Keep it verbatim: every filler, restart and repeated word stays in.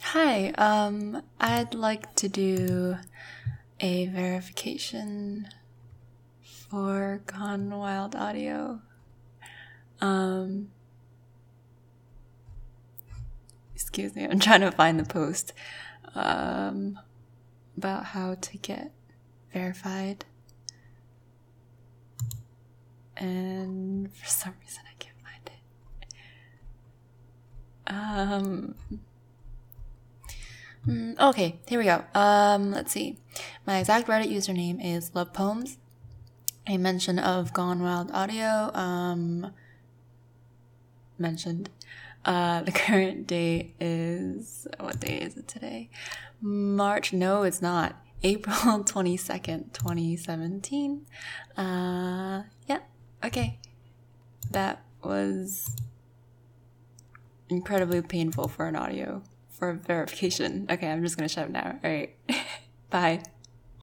Hi, um, I'd like to do a verification for Gone Wild Audio. Um, excuse me, I'm trying to find the post um, about how to get verified. And for some reason I can't find it. Um... Mm, okay, here we go. Um, let's see. My exact Reddit username is Love Poems. A mention of Gone Wild Audio um, mentioned. Uh, the current date is, what day is it today? March, no it's not. April twenty-second, twenty seventeen. Uh, yeah, okay. That was incredibly painful for an audio. For verification. Okay, I'm just gonna shut up now. Alright. Bye.